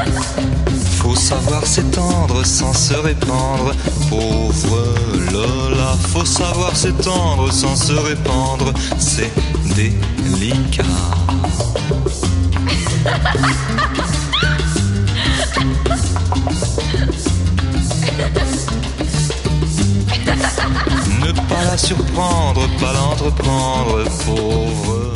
Faut savoir s'étendre sans se répandre, pauvre Lola. Faut savoir s'étendre sans se répandre, c'est délicat. Ne pas la surprendre, pas l'entreprendre, pauvre